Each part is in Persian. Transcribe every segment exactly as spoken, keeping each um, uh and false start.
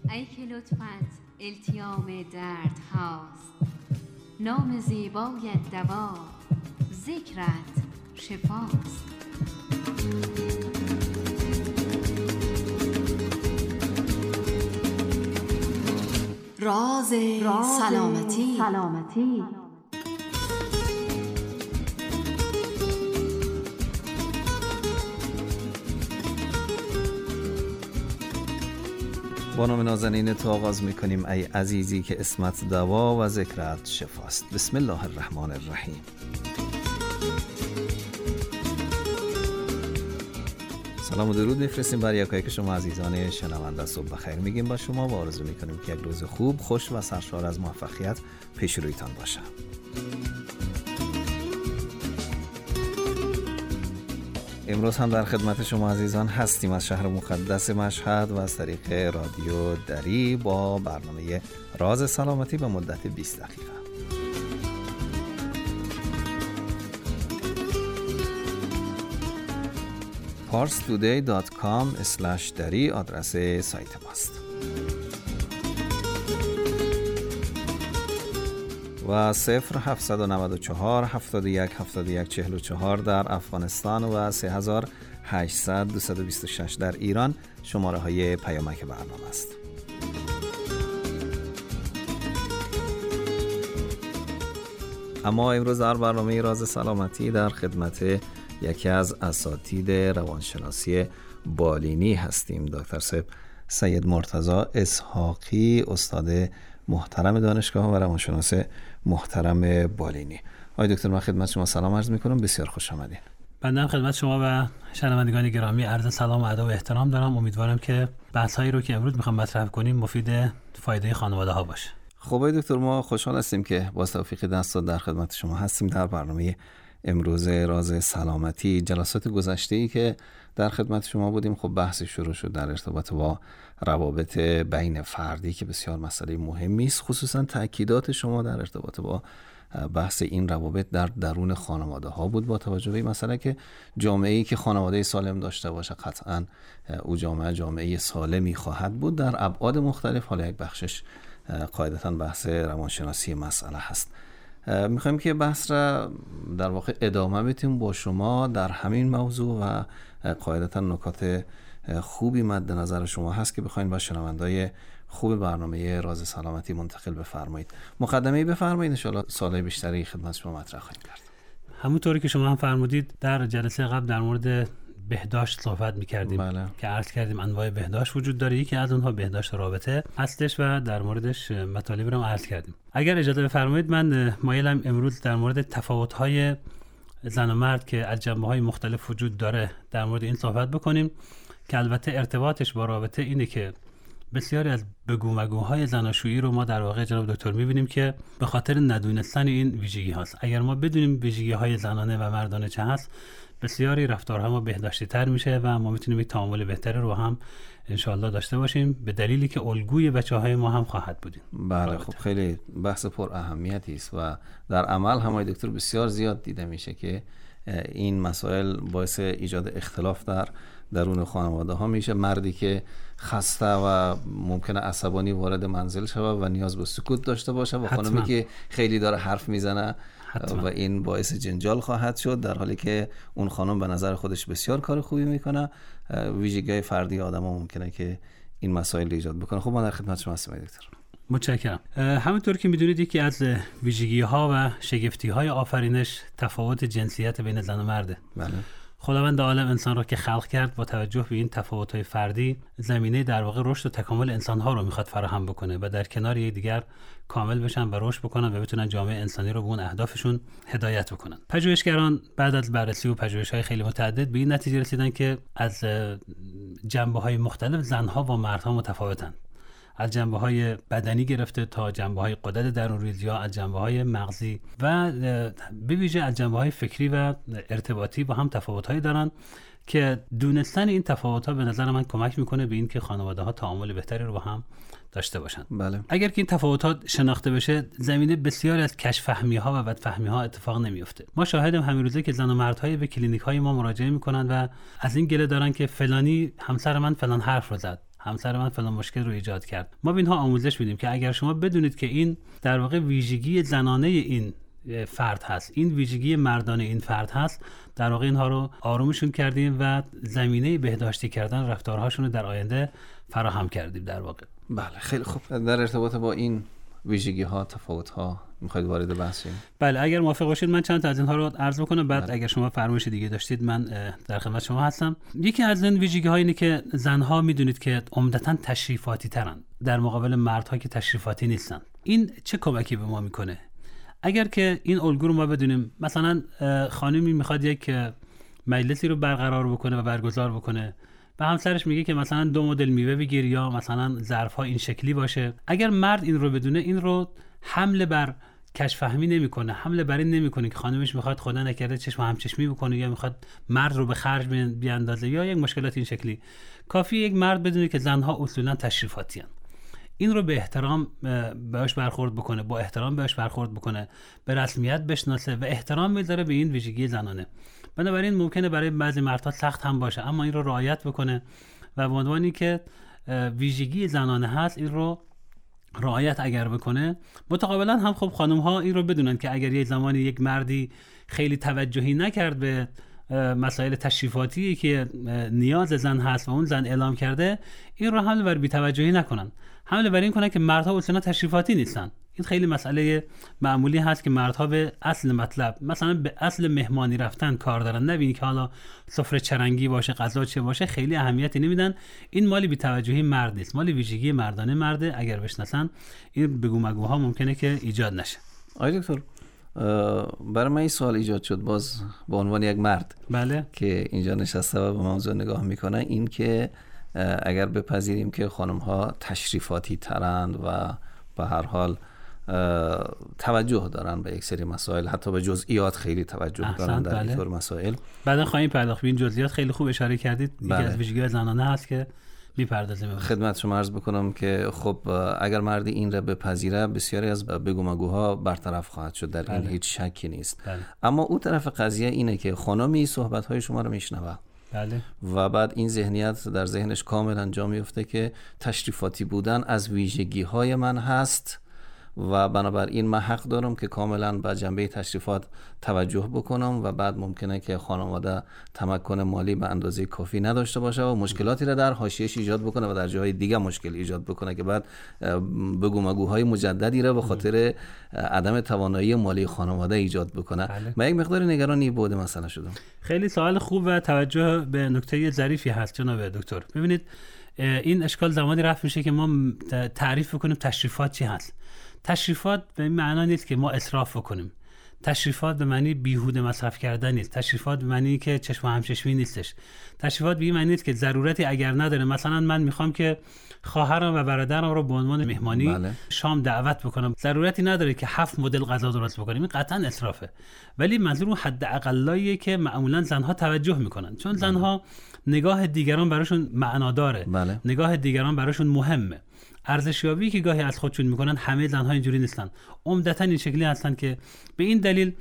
ای که لطفت التیام درد هاست، نام زیبایت دوا، ذکرت شفاست. راز سلامتی, سلامتی. با نام نازنین تو آغاز میکنیم ای عزیزی که اسمت دوا و ذکرت شفاست. بسم الله الرحمن الرحیم. سلام و درود میفرستیم بر یکایی که شما عزیزان شنونده. صبح بخیر میگیم با شما و آرزو میکنیم که یک روز خوب، خوش و سرشار از موفقیت پیش رویتان باشه. امروز هم در خدمت شما عزیزان هستیم از شهر مقدس مشهد و از طریق رادیو دری با برنامه راز سلامتی به مدت بیست دقیقه. پارس تودی دات کام اسلش دری آدرس سایت ماست. و صفر هفتصد و نود و چهار هفتاد و یک هفتاد و یک چهل و چهار در افغانستان و سه هزار و هشتصد دویست و بیست و شش در ایران شماره های پیامک برنامه است. اما امروز در برنامه راز سلامتی در خدمت یکی از اساتید روانشناسی بالینی هستیم، دکتر صاحب سید مرتضی اسحاقی، استاد محترم دانشگاه و روانشناس محترم بالینی. آقای دکتر من خدمت شما سلام عرض میکنم، بسیار خوش آمدید. بنده هم خدمت شما و شنوندگان گرامی عرض سلام و ادب و احترام دارم. امیدوارم که بحث‌هایی رو که امروز میخوام مطرح کنیم مفید فایده خانواده ها باشه. خب آقای دکتر ما خوشحال هستیم که با توفیق دست در خدمت شما هستیم در برنامه امروز راز سلامتی. جلسات گذشته‌ای که در خدمت شما بودیم خب بحثی شروع شد در ارتباط با روابط بین فردی که بسیار مسئله مهمی است، خصوصا تأکیدات شما در ارتباط با بحث این روابط در درون خانواده ها بود، با توجه به این مسئله که جامعه‌ای که خانواده سالم داشته باشه قطعاً او جامعه جامعه سالمی خواهد بود در ابعاد مختلف. حالا یک بخشش قاعدتاً بحث روانشناسی مسئله هست. میخوایم که بحث را در واقع ادامه بدیم با شما در همین موضوع و قاعدتاً نکات خوبی مد نظر شما هست که بخواید با شنوندای خوب برنامه راز سلامتی منتقل بفرمایید. مقدمه‌ای بفرمایید، ان شاءالله سوالای بیشتری خدمت شما مطرح خواهیم کرد. همونطوری که شما هم فرمودید در جلسه قبل در مورد بهداشت صحبت می‌کردیم. بله. که عرض کردیم انواع بهداشت وجود داره، یکی از اونها بهداشت رابطه هستش و در موردش مطالبی رو عرض کردیم. اگر اجازه بفرمایید من مایلم امروز در مورد تفاوت‌های زن و مرد که از جنبه‌های مختلف وجود داره در مورد این صحبت بکنیم که البته ارتباطش با رابطه اینه که بسیاری از بگو مگوهای زناشویی رو ما در واقع جناب دکتر می‌بینیم که به خاطر ندونستن این ویژگی هاست. اگر ما بدونیم ویژگی‌های زنانه و مردانه چه هست، بسیاری رفتارها ما بهداشتی تر میشه و ما میتونیم یک تعامل بهتری رو هم انشالله داشته باشیم، به دلیلی که الگوی بچه‌های ما هم خواهد بودیم. بله خب خیلی بحث پر اهمیتی است و در عمل هم دکتر بسیار زیاد دیده میشه که این مسائل باعث ایجاد اختلاف در درون خانواده ها میشه. مردی که خسته و ممکنه عصبانی وارد منزل شود و نیاز به سکوت داشته باشه و خانمی که خیلی داره حرف میزنه و این باعث جنجال خواهد شد، در حالی که اون خانم به نظر خودش بسیار کار خوبی میکنه. ویژگی فردی آدم ها ممکنه که این مسائل ایجاد بکنه. خب ما در خدمت شما هستیم دکتر. متشکرم. همونطور که میدونید یکی از ویژگی ها و شگفتی های آفرینش تفاوت جنسیت بین زن و مرده. بله. خداوند عالم انسان را که خلق کرد با توجه به این تفاوت‌های فردی زمینه در واقع رشد و تکامل انسان‌ها رو میخواد فراهم بکنه و در کنار یکدیگر کامل بشن و رشد بکنن و بتونن جامعه انسانی رو به اون اهدافشون هدایت بکنن. پژوهشگران بعد از بررسی و پژوهش‌های خیلی متعدد به این نتیجه رسیدن که از جنبه‌های مختلف زن‌ها و مردها متفاوتن. از جنبه‌های بدنی گرفته تا جنبه‌های غدد درون‌ریزی، از جنبه‌های مغزی و به ویژه از جنبه‌های فکری و ارتباطی با هم تفاوت‌هایی دارن که دونستن این تفاوت‌ها به نظر من کمک می‌کنه به این که خانواده‌ها تعامل بهتری رو با هم داشته باشن. بله. اگر که این تفاوتات شناخته بشه، زمینه بسیاری از کج فهمی‌ها و بد فهمی‌ها اتفاق نمی‌افته. ما شاهدیم همین روزه که زن و مردهای به کلینیک‌های ما مراجعه می‌کنن و از این گله دارن که فلانی همسر من فلان حرف رو زد، همسر من فلان مشکل رو ایجاد کرد. ما به اینها آموزش میدیم که اگر شما بدونید که این در واقع ویژگی زنانه این فرد هست، این ویژگی مردانه این فرد هست، در واقع اینها رو آرومشون کردیم و زمینه بهداشتی کردن رفتارهاشون رو در آینده فراهم کردیم در واقع. بله خیلی خوب. در ارتباط با این ویژگی ها، تفاوت ها میخواید وارد بحث شیم؟ بله اگر موافق باشید من چند تا از اینها رو عرض بکنم، بعد بله. اگر شما فرمایش دیگه داشتید من در خدمت شما هستم. یکی از این ویژگی ها اینه که زنها میدونید که عمدتاً تشریفاتی ترن در مقابل مردها که تشریفاتی نیستن. این چه کمکی به ما میکنه؟ اگر که این الگو رو ما بدونیم، مثلا خانمی میخواد یک مجلسی رو برقرار بکنه و برگزار بکنه، به همسرش میگه که مثلا دو مدل میوه بگیر یا مثلا ظرف‌ها این شکلی باشه. اگر مرد این رو بدونه، این رو حمله بر کشفهمی نمیکنه، حمله بر این نمیکنه که خانمش میخواد خدا نکرده چشم همچشمی بکنه یا میخواد مرد رو به خرج بیاندازه یا یک مشکلات این شکلی. کافی یک مرد بدونه که زنها اصولا تشریفاتی هستند، این رو به احترام بهش برخورد بکنه، با احترام بهش برخورد بکنه، به رسمیت بشناسه و احترام بذاره به این ویژگی زنانه. بنابراین ممکنه برای بعضی مردها سخت هم باشه، اما این رو رعایت بکنه و به عنوانی که ویژگی زنانه هست این رو رعایت اگر بکنه، متقابلا هم خب خانم ها این رو بدونن که اگر یه زمانی یک مردی خیلی توجهی نکرد به مسائل تشریفاتی که نیاز زن هست و اون زن اعلام کرده، این رو حمله بر بی‌توجهی نکنن، حمله بر این کنن که مردها اصلا تشریفاتی نیستن. این خیلی مسئله معمولی هست که مردها به اصل مطلب، مثلا به اصل مهمانی رفتن کار دارن، نبینی که حالا سفره چرنگی باشه، غذا چه باشه، خیلی اهمیتی نمیدن. این مالی بی‌توجهی مرد نیست، مالی ویژگی مردانه مرده. اگر بشناسن این بگو مگوها ممکنه که ایجاد نشه. آقای دکتر، برای من این سوال ایجاد شد باز به عنوان یک مرد بله که اینجا نشسته و به موضوع نگاه میکنه، این که اگر بپذیریم که خانم ها تشریفاتی ترند و به هر حال توجه دارن به یک سری مسائل، حتی به جزئیات خیلی توجه دارن در این طور مسائل، بعدا خواهیم پرداخت به این جزئیات. خیلی خوب اشاره کردید. بله. یکی از ویژگی‌های زنانه هست که میپردازیم. خدمت شما عرض بکنم که خب اگر مردی این را بپذیره، بسیاری از بگو مگوها برطرف خواهد شد، در این بله. هیچ شکی نیست. بله. اما اون طرف قضیه اینه که خانمی صحبت‌های شما رو میشنوه بله. و بعد این ذهنیت در ذهنش کاملا جا میفته که تشریفاتی بودن از ویژگی‌های من هست و بنابراین من حق دارم که کاملا به جنبه تشریفات توجه بکنم و بعد ممکنه که خانواده تمکن مالی به اندازه کافی نداشته باشه و مشکلاتی را در حاشیه‌اش ایجاد بکنه و در جاهای دیگه مشکل ایجاد بکنه که بعد بگو مگوهای مجددی را به خاطر عدم توانایی مالی خانواده ایجاد بکنه. بله. من یک مقدار نگرانی بود مسئله شدم. خیلی سوال خوب و توجه به نکته ظریفی هست جناب دکتر. ببینید این اشکال زمانی رفع میشه که ما تعریف بکنیم تشریفات چی هست. تشریفات به این معنا نیست که ما اسراف بکنیم. تشریفات به معنی بیهوده مصرف کردن نیست. تشریفات به معنی که چشم همچشمی نیستش. تشریفات به این معنی نیست که ضرورتی اگر نداره، مثلا من میخوام که خواهرم و برادرم رو به عنوان مهمانی بله. شام دعوت بکنم، ضرورتی نداره که هفت مدل غذا درست بکنیم، این قطعا اسرافه. ولی منظور اون حد اقلاییه که معمولا زنها توجه میکنن، چون بله. زنها نگاه دیگران براشون معناداره، بله. نگاه دیگران براشون مهمه. ارزشیابی که گاهی از خودشون میکنن، همه زنها اینجوری نیستن، عمدتاً این شکلی هستن که به این دلیل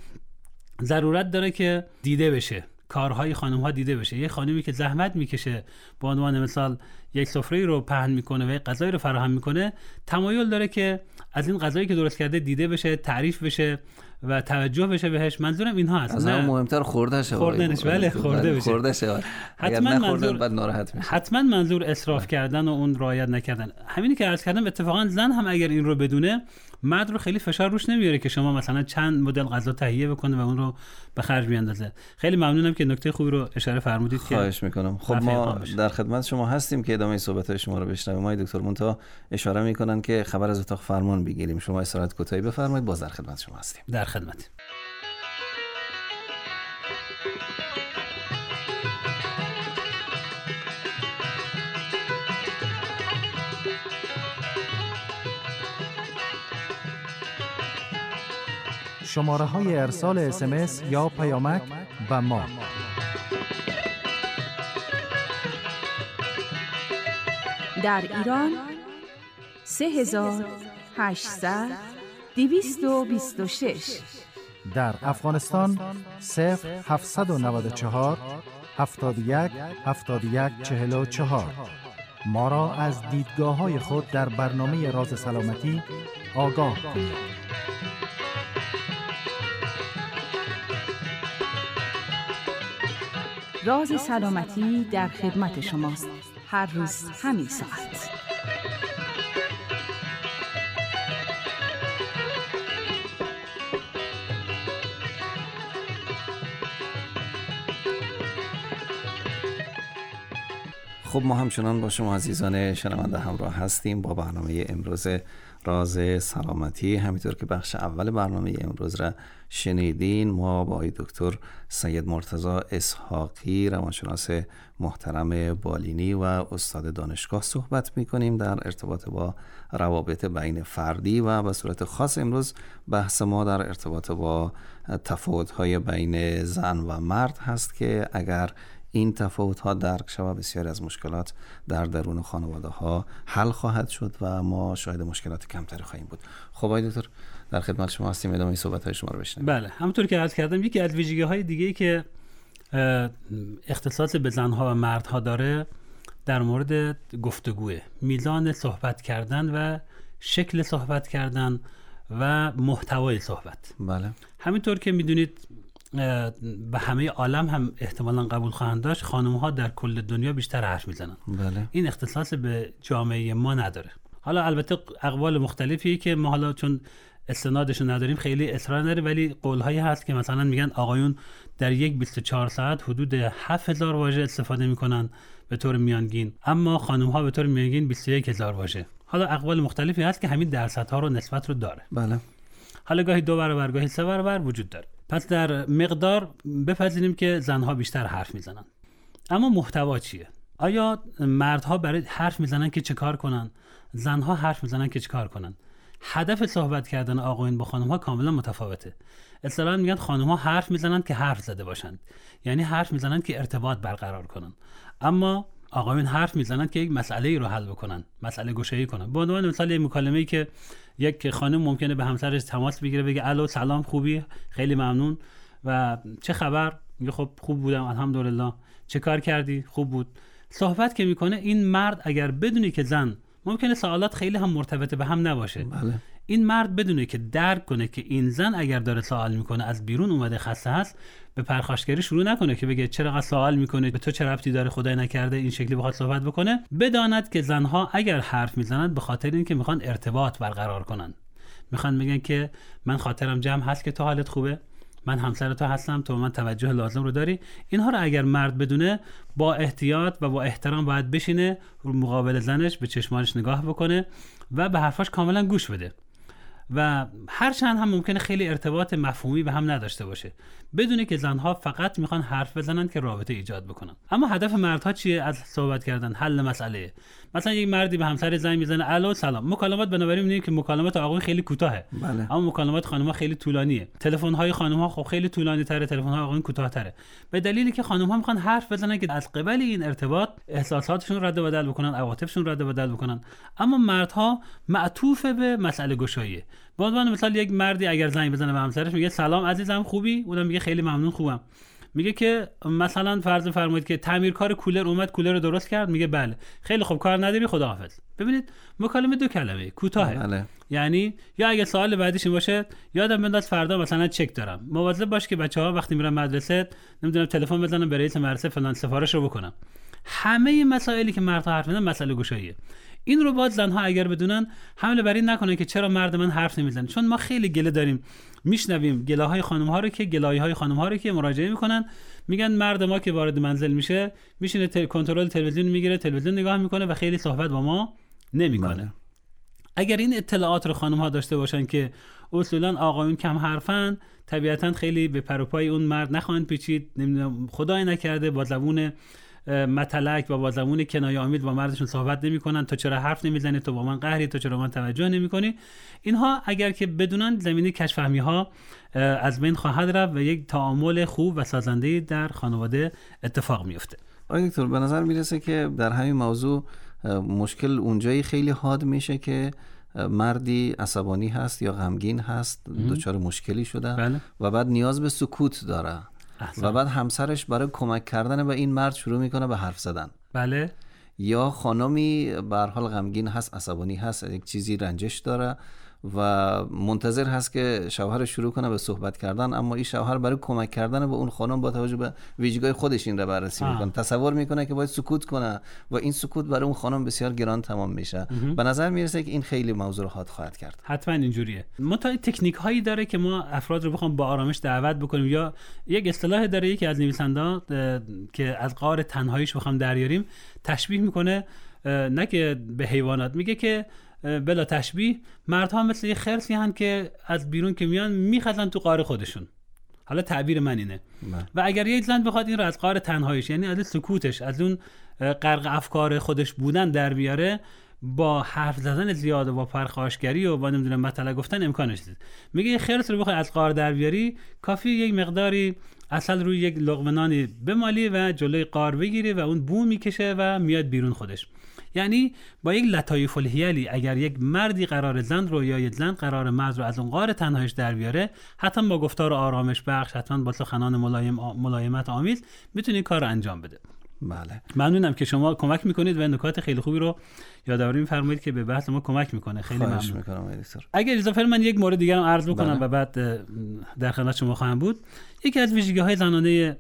ضرورت داره که دیده بشه، کارهای خانم ها دیده بشه. یه خانمی که زحمت میکشه به عنوان مثال یک سفره رو پهن میکنه و یک غذایی رو فراهم میکنه، تمایل داره که از این غذایی که درست کرده دیده بشه، تعریف بشه و توجه بشه بهش. منظورم اینها هست. از همه مهمتر خورده شه، خوردنش بله خورده بشه، خورده شه. حتما منظور بعد ناراحت میشه. حتما منظور اسراف کردن و اون رعایت نکردن. همینی که عرض کردم، اتفاقا زن هم اگر این رو بدونه، مرد رو خیلی فشار روش نمیاره که شما مثلا چند مدل غذا تهیه بکنه و اون رو به خرج بیاندازه. خیلی ممنونم که نکته خوبی رو اشاره فرمودید. که خواهش میکنم. خب ما در خدمت شما هستیم که ادامه صحبت‌های شما رو بشنویم. آقای دکتر منتها اشاره میکنن که خبر از اتاق فرمان بگیریم. شما استراحت کوتاهی بفرمایید، باز در خدمت شما هستیم. در خدمت. شماره های ارسال اس ام اس یا پیامک به ما: در ایران سه هزار و هشتصد دویست و بیست و شش، در افغانستان صفر هفتصد و نود و چهار هفتاد و یک هفتاد و یک چهل و چهار، ما را از دیدگاه‌های خود در برنامه راز سلامتی آگاه کنید. راز سلامتی در خدمت شماست. هر روز همین ساعت. خب ما همچنان با شما عزیزان شنونده همراه هستیم با برنامه امروز راز سلامتی. همینطور که بخش اول برنامه امروز را شنیدین، ما با آقای دکتر سید مرتضی اسحاقی روانشناس محترم بالینی و استاد دانشگاه صحبت می‌کنیم در ارتباط با روابط بین فردی و به صورت خاص امروز بحث ما در ارتباط با تفاوت‌های بین زن و مرد هست که اگر این تفاوت‌ها درک شود بسیاری از مشکلات در درون خانواده‌ها حل خواهد شد و ما شاهد مشکلات کمتری خواهیم بود. خب آقای دکتر در خدمت شما هستیم، ادامه صحبت‌های شما رو بشنویم. بله، همونطور که عرض کردم یکی از ویژگی‌های دیگه‌ای که اختصاص به زن‌ها و مردها داره در مورد گفتگوه، میزان صحبت کردن و شکل صحبت کردن و محتوای صحبت. بله. همینطور که می‌دونید به همه عالم هم احتمالاً قبول خواهند داشت، خانم‌ها در کل دنیا بیشتر حرف میزنن. بله. این اختصاص به جامعه ما نداره. حالا البته اقوال مختلفی که ما حالا چون استنادشو نداریم خیلی اصرار نداره، ولی قول‌هایی هست که مثلا میگن آقایون در یک بیست و چهار ساعت حدود هفت هزار واژه استفاده میکنن به طور میانگین، اما خانم‌ها به طور میانگین بیست و یک هزار واژه. حالا اقوال مختلفی هست که همین درصدها رو نسبت رو داره. بله. حالا گاهی دو برابر گاهی سه برابر وجود داره. پس در مقدار بپذیریم که زنها بیشتر حرف میزنن. اما محتوا چیه؟ آیا مردها برای حرف میزنن که چه کار کنن؟ زنها حرف میزنن که چه کار کنن؟ هدف صحبت کردن آقایون با خانمها کاملا متفاوته. اصطلاحاً میگن خانمها حرف میزنن که حرف زده باشند، یعنی حرف میزنن که ارتباط برقرار کنن، اما آقایون حرف میزنن که یک مسئله ای رو حل بکنن، مسئله گشایی کنن. به عنوان مثال یک مکالمه‌ای که یک خانم ممکنه به همسرش تماس بگیره، بگه الو سلام خوبی، خیلی ممنون و چه خبر؟ میگه خب خوب بودم الحمدلله. چه کار کردی؟ خوب بود. صحبت که میکنه این مرد اگر بدونی که زن ممکنه سوالات خیلی هم مرتبط به هم نباشه، بله. این مرد بدونه که درک کنه که این زن اگر داره سوال میکنه از بیرون اومده خسته هست، به پرخاشگری شروع نکنه که بگه چرا قضا سوال میکنه، به تو چه ربطی داره، خدای نکرده این شکلی بخواد صحبت بکنه. بداند که زنها اگر حرف میزنند به خاطر اینکه میخوان ارتباط برقرار کنن، میخوان بگن که من خاطرم جمع هست که تو حالت خوبه، من همسر تو هستم، تو من توجه لازم رو داری. اینها رو اگر مرد بدونه با احتیاط و با احترام باید بشینه رو مقابل زنش، به چشمانش نگاه بکنه و به حرفاش کاملا گوش بده. و هرچند هم ممکنه خیلی ارتباط مفهومی به هم نداشته باشه، بدونه که زنها فقط میخوان حرف بزنن که رابطه ایجاد بکنن. اما هدف مردها چیه از صحبت کردن؟ حل مسئله. مثلا یک مردی به همسر زنگ میزنه الو سلام. مکالمات بنابراین میبینیم که مکالمات آقایون خیلی کوتاهه، بله. اما مکالمات خانم‌ها خیلی طولانیه. تلفن های خانم‌ها خب خیلی طولانی تره، تلفن های آقایون کوتاه‌تره، به دلیلی که خانم‌ها میخوان حرف بزنن که از قبل این ارتباط احساساتشون رد و بدل بکنن، عواطفشون رد و بدل بکنن. اما مردها معطوف به مسئله گشاییه. به عنوان مثال یک مردی اگر زنگ بزنه به همسرش میگه سلام عزیزم خوبی، اونم میگه خیلی ممنون خوبم. میگه که مثلا فرض فرمایید که تعمیرکار کولر اومد کولر رو درست کرد، میگه بله خیلی خوب کار نداری خداحافظ. ببینید مکالمه دو کلمه کوتاهه، بله. یعنی یا اگه سوال بعدیش این باشه یادم بنداز فردا مثلا چک دارم، مواظب باش که بچه‌ها وقتی میرن مدرسه نمیدونم تلفن بزنن به رئیس مدرسه فلان سفارش رو بکنم. همه مسائلی که مردها حرف میزنن مسئله گشاییه. این رو باید زنها اگر بدونن حمله بر این نکنن که چرا مرد من حرف نمیزنه، چون ما خیلی گله داریم، میشنویم گله‌های خانم‌ها رو که گلایه‌های خانم‌ها رو که مراجعه میکنن، میگن مرد ما که وارد منزل میشه میشینه تل... کنترل تلویزیون میگیره، تلویزیون نگاه میکنه و خیلی صحبت با ما نمیکنه. اگر این اطلاعات رو خانم‌ها داشته باشن که اصولاً آقایون کم حرفن، طبیعتاً خیلی به پر و پای اون مرد نخواهند پیچید، نمیدونم خدای نکرده با زبون متلک و با زبون کنایه آمیز با مردشون صحبت نمی‌کنن، تو چرا حرف نمیزنی، تو با من قهری، تو چرا من توجه نمی‌کنی. اینها اگر که بدونن زمینه کشفهمی‌ها از بین خواهد رفت و یک تعامل خوب و سازنده در خانواده اتفاق میفته. آقای دکتر به نظر میرسه که در همین موضوع مشکل اونجایی خیلی حاد میشه که مردی عصبانی هست یا غمگین هست، دچار مشکلی شده بله. و بعد نیاز به سکوت داره احسان. و بعد همسرش برای کمک کردن به این مرد شروع میکنه به حرف زدن. بله. یا خانمی به هر حال غمگین هست، عصبانی هست، یک چیزی رنجش داره و منتظر هست که شوهر شروع کنه به صحبت کردن، اما این شوهر برای کمک کردن به اون خانم با توجه به ویژگی خودش این رو بررسی میکنه، تصور میکنه که باید سکوت کنه و این سکوت برای اون خانم بسیار گران تمام میشه. به نظر میرسه که این خیلی موضوع رو حاد خواهد کرد. حتما اینجوریه. متای تکنیک هایی داره که ما افراد رو بخوام با آرامش دعوت بکنیم، یا یک اصطلاح داره یکی از نویسنده‌ها که از غار تنهاییش بخوام دریاریم تشبیه میکنه، نه که به حیوانات، میگه که بلا تشبیه مردها مثل یه خرسی هن که از بیرون که میان میخزن تو غار خودشون. حالا تعبیر من اینه من. و اگر یک زن بخواد این رو از غار تنهاییش، یعنی از سکوتش، از اون غرق افکار خودش بودن در بیاره، با حرف زدن زیاد و با پرخاشگری و با نمیدونم مطلع گفتن امکانش نیست. میگه یه خرس رو بخوای از غار در بیاری، کافی یک مقداری اصل روی یک لقمه نانی بمالی و جلوی غار بگیری و اون بو میکشه و میاد بیرون خودش. یعنی با یک لطایف الحیلی اگر یک مردی قرار زن رو یا یک زن قرار مرد رو از اون غار تنهاییش در بیاره، حتما با گفتار آرامش بخش، حتما با سخنان ملایم ملایمت آمیز میتونه کار رو انجام بده. بله، ممنونم که شما کمک میکنید و نکات خیلی خوبی رو یادآوری میفرمایید که به بحث ما کمک میکنه. خیلی ممنون. میکنم اگر اجازه فرمایید من یک مورد دیگه هم عرض بکنم بله. و بعد در خدمت شما خواهم بود. یکی از ویژگی‌های زنانه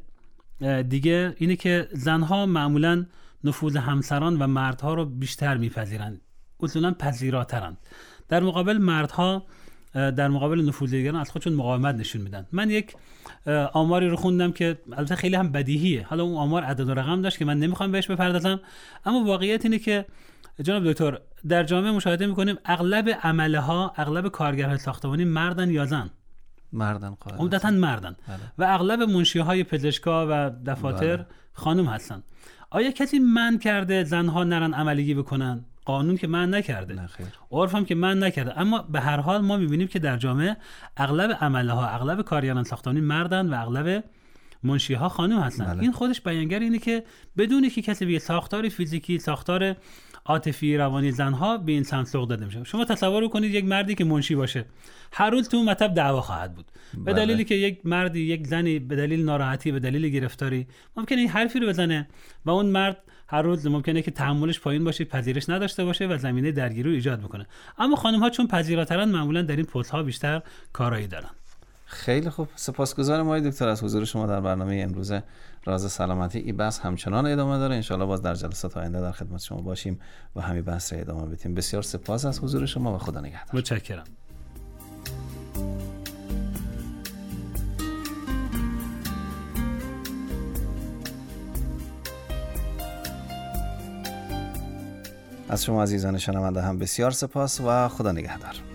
دیگه اینه که زنها معمولاً نفوذ همسران و مردها رو بیشتر میپذیرند، اصولاً پذیراترند. در مقابل مردها در مقابل نفوذ دیگران از خودشون مقاومت نشون میدن. من یک آماری رو خوندم که البته خیلی هم بدیهیه، حالا اون آمار عدد و رقم داشت که من نمیخوام بهش بپردازم، اما واقعیت اینه که جناب دکتر در جامعه مشاهده میکنیم اغلب عمله ها، اغلب کارگرهای ساختمانی مردن یا زن؟ مردن، قاعدتاً عمدتاً مردن. بله. و اغلب منشیهای پزشکا و دفاتر بله. خانم هستن. آیا کسی منع کرده زنها نرن عملیگی بکنن؟ قانون که منع نکرده، عرف هم که منع نکرده، اما به هر حال ما میبینیم که در جامعه اغلب عمله ها، اغلب کارگران ساختمانی مردن و اغلب منشیها خانم هستن. بله. این خودش بیانگر اینه که بدون که کسی به ساختار فیزیکی، ساختار عاطفی، روانی زنها به این سمت سوق داده میشه. شما تصور کنید یک مردی که منشی باشه هر روز تو مطب دعوا خواهد بود. بله. به دلیلی که یک مردی، یک زنی به دلیل ناراحتی، به دلیل گرفتاری ممکنه این حرفی رو بزنه و اون مرد هر روز ممکنه که تحملش پایین باشه، پذیرش نداشته باشه و زمینه درگیری رو ایجاد بکنه. اما خانم ها چون پذیراترن معمولا در این پست ها بیشتر کارایی دارن. خیلی خوب، سپاسگزارم آقای دکتر از حضور شما در برنامه امروز راز سلامتی. این بحث همچنان ادامه داره، ان شاءالله باز در جلسات آینده در خدمت شما باشیم و همین بحث رو ادامه بدیم. بسیار سپاس از حضور شما و خدا نگهدار. متشکرم. از شما عزیزان شنونده هم بسیار سپاس و خدا نگهدار.